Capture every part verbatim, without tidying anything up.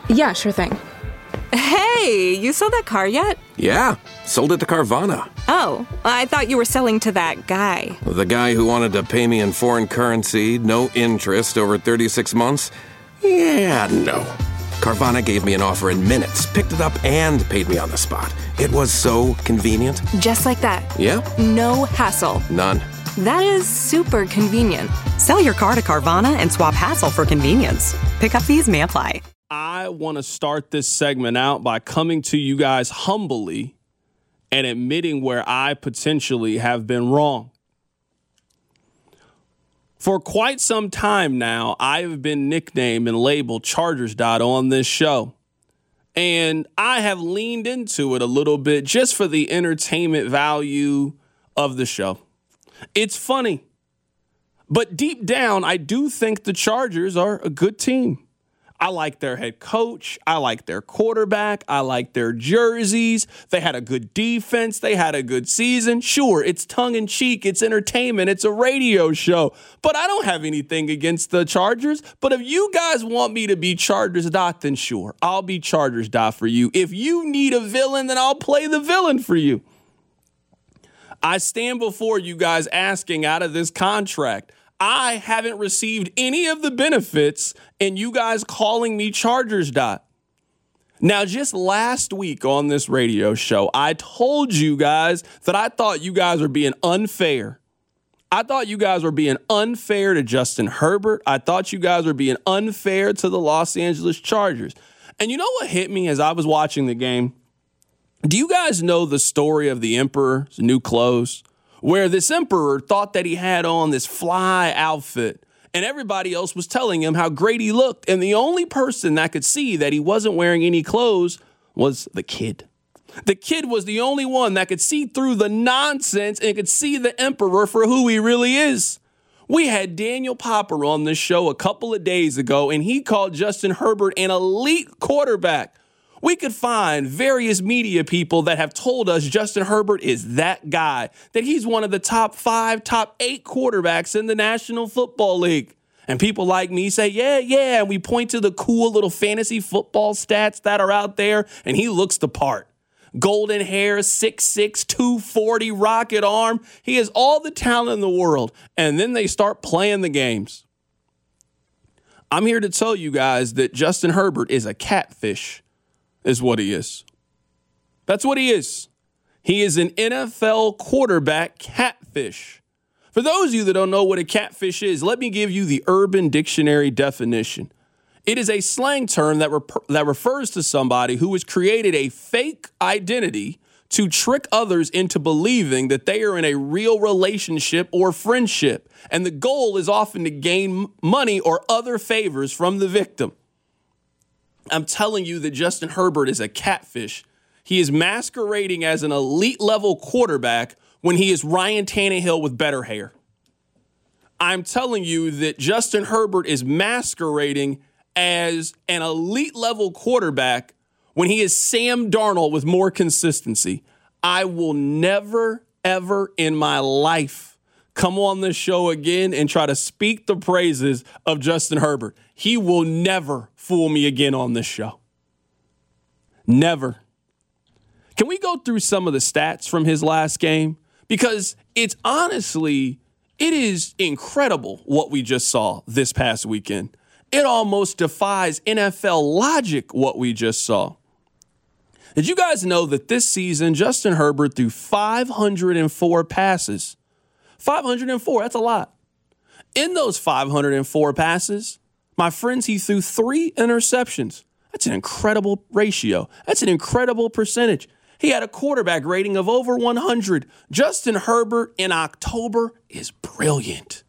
Yeah, sure thing. Hey, you sold that car yet? Yeah, sold it to Carvana. Oh, I thought you were selling to that guy. The guy who wanted to pay me in foreign currency, no interest, over thirty-six months? Yeah, no. Carvana gave me an offer in minutes, picked it up, and paid me on the spot. It was so convenient. Just like that. Yeah. No hassle. None. That is super convenient. Sell your car to Carvana and swap hassle for convenience. Pickup fees may apply. I want to start this segment out by coming to you guys humbly and admitting where I potentially have been wrong. For quite some time now, I've been nicknamed and labeled Chargers Dot on this show. And I have leaned into it a little bit just for the entertainment value of the show. It's funny. But deep down, I do think the Chargers are a good team. I like their head coach. I like their quarterback. I like their jerseys. They had a good defense. They had a good season. Sure, it's tongue-in-cheek. It's entertainment. It's a radio show. But I don't have anything against the Chargers. But if you guys want me to be Chargers Dot, then sure, I'll be Chargers Dot for you. If you need a villain, then I'll play the villain for you. I stand before you guys asking out of this contract. I haven't received any of the benefits and you guys calling me Chargers Dot. Now, just last week on this radio show, I told you guys that I thought you guys were being unfair. I thought you guys were being unfair to Justin Herbert. I thought you guys were being unfair to the Los Angeles Chargers. And you know what hit me as I was watching the game? Do you guys know the story of the Emperor's new clothes? Where this emperor thought that he had on this fly outfit and everybody else was telling him how great he looked. And the only person that could see that he wasn't wearing any clothes was the kid. The kid was the only one that could see through the nonsense and could see the emperor for who he really is. We had Daniel Popper on this show a couple of days ago, and he called Justin Herbert an elite quarterback. We could find various media people that have told us Justin Herbert is that guy, that he's one of the top five, top eight quarterbacks in the National Football League. And people like me say, yeah, yeah, and we point to the cool little fantasy football stats that are out there, and he looks the part. Golden hair, six six, two forty, rocket arm. He has all the talent in the world. And then they start playing the games. I'm here to tell you guys that Justin Herbert is a catfish. Is what he is. That's what he is. He is an N F L quarterback catfish. For those of you that don't know what a catfish is, let me give you the Urban Dictionary definition. It is a slang term that, rep- that refers to somebody who has created a fake identity to trick others into believing that they are in a real relationship or friendship. And the goal is often to gain money or other favors from the victim. I'm telling you that Justin Herbert is a catfish. He is masquerading as an elite level quarterback when he is Ryan Tannehill with better hair. I'm telling you that Justin Herbert is masquerading as an elite level quarterback when he is Sam Darnold with more consistency. I will never, ever in my life come on this show again and try to speak the praises of Justin Herbert. He will never fool me again on this show. Never. Can we go through some of the stats from his last game? Because it's honestly, it is incredible what we just saw this past weekend. It almost defies N F L logic what we just saw. Did you guys know that this season, Justin Herbert threw five hundred four passes? five hundred four, that's a lot. In those five hundred four passes, my friends, he threw three interceptions. That's an incredible ratio. That's an incredible percentage. He had a quarterback rating of over one hundred. Justin Herbert in October is brilliant.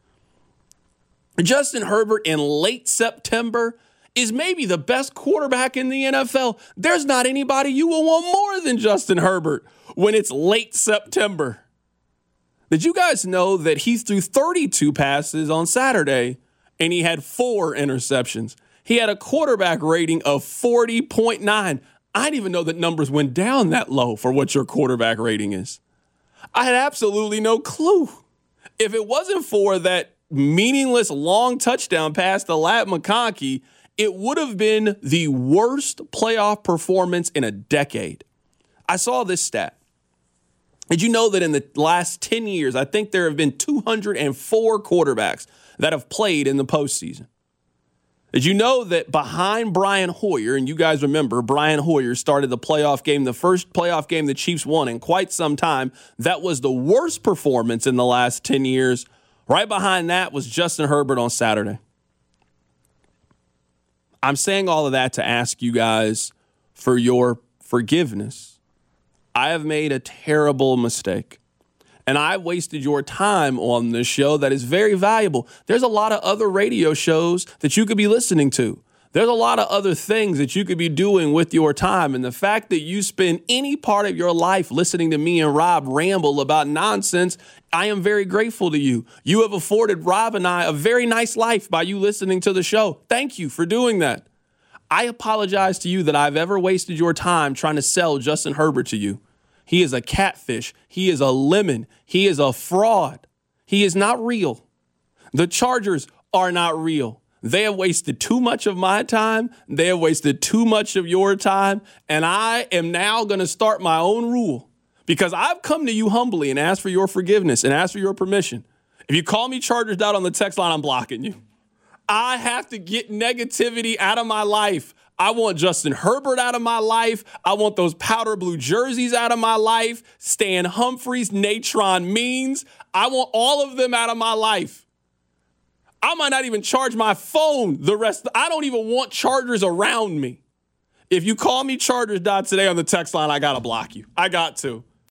Justin Herbert in late September is maybe the best quarterback in the N F L. There's not anybody you will want more than Justin Herbert when it's late September. Did you guys know that he threw thirty-two passes on Saturday and he had four interceptions? He had a quarterback rating of forty point nine. I didn't even know that numbers went down that low for what your quarterback rating is. I had absolutely no clue. If it wasn't for that meaningless long touchdown pass to Lat McConkey it would have been the worst playoff performance in a decade. I saw this stat. Did you know that in the last ten years, I think there have been two hundred four quarterbacks that have played in the postseason? Did you know that behind Brian Hoyer, and you guys remember Brian Hoyer started the playoff game, the first playoff game the Chiefs won in quite some time, that was the worst performance in the last ten years. Right behind that was Justin Herbert on Saturday. I'm saying all of that to ask you guys for your forgiveness. I have made a terrible mistake. And I wasted your time on this show that is very valuable. There's a lot of other radio shows that you could be listening to. There's a lot of other things that you could be doing with your time. And the fact that you spend any part of your life listening to me and Rob ramble about nonsense, I am very grateful to you. You have afforded Rob and I a very nice life by you listening to the show. Thank you for doing that. I apologize to you that I've ever wasted your time trying to sell Justin Herbert to you. He is a catfish. He is a lemon. He is a fraud. He is not real. The Chargers are not real. They have wasted too much of my time. They have wasted too much of your time. And I am now going to start my own rule because I've come to you humbly and asked for your forgiveness and asked for your permission. If you call me Chargers Dot on the text line, I'm blocking you. I have to get negativity out of my life. I want Justin Herbert out of my life. I want those powder blue jerseys out of my life. Stan Humphries, Natron Means. I want all of them out of my life. I might not even charge my phone the rest. I don't even want Chargers around me. If you call me Chargers Dot today on the text line, I got to block you. I got to.